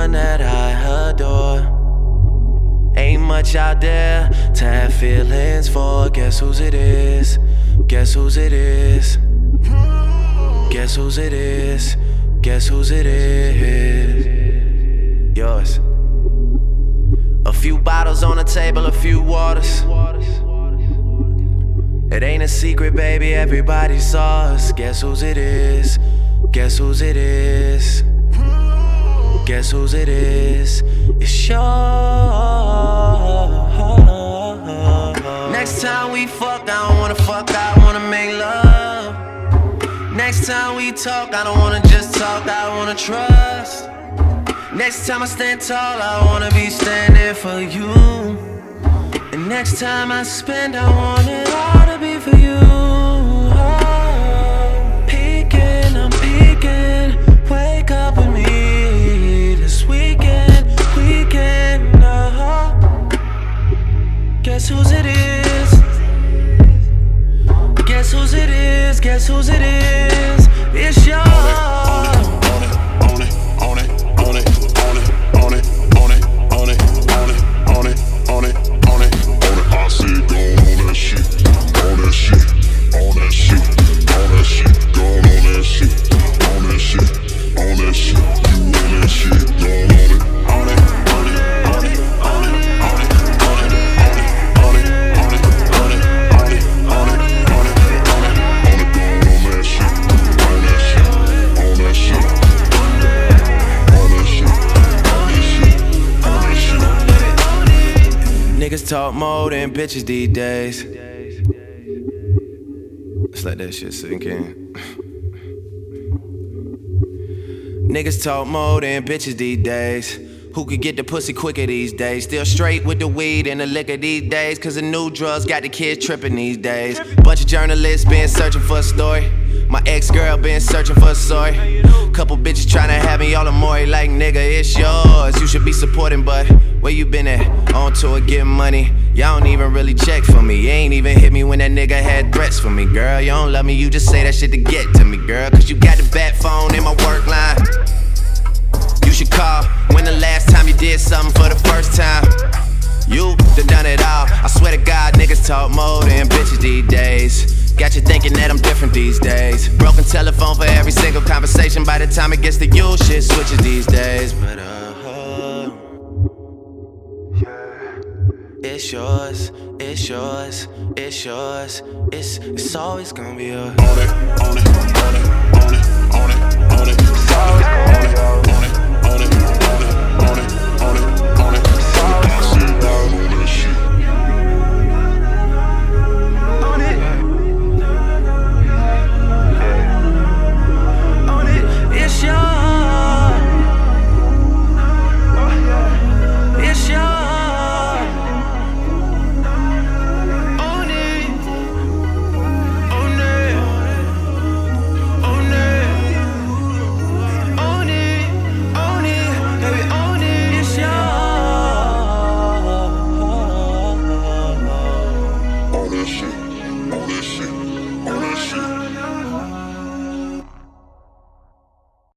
one that I adore. Ain't much out there to have feelings for. Guess whose it is? Guess whose it is? Guess whose it is? Guess whose it is? Yours. A few bottles on the table, a few waters. It ain't a secret, baby, everybody saw us. Guess whose it is? Guess whose it is? Guess whose it is? It's yours. Next time we fuck, I don't wanna fuck, I wanna make love. Next time we talk, I don't wanna just talk, I wanna trust. Next time I stand tall, I wanna be standing for you. And next time I spend, I want it all to be for you. I'm peeking, wake up with me this weekend, Guess whose it is? Guess whose it is? Guess whose it is? It's yours. Niggas talk more than bitches these days. Let's let that shit sink in. Niggas talk more than bitches these days. Who could get the pussy quicker these days? Still straight with the weed and the liquor these days. Cause the new drugs got the kids tripping these days. Bunch of journalists been searching for a story. My ex-girl been searching for a story. Couple bitches tryna have me all amore. Like, nigga, it's yours. You should be supporting, but where you been at? On tour getting money. Y'all don't even really check for me. You ain't even hit me when that nigga had threats for me. Girl, you don't love me, you just say that shit to get to me, girl. Cause you got the bat phone in my work line. You should call when the last time you did something for the first time. You done it all. I swear to God, niggas talk more than bitches these days. Got you thinking that I'm different these days. Broken telephone for every single conversation. By the time it gets to you, shit switches these days. But it's yours, it's yours, it's yours. It's always gonna be yours. On it, on it, on it, on it, on it, on it. It's always gonna be yours.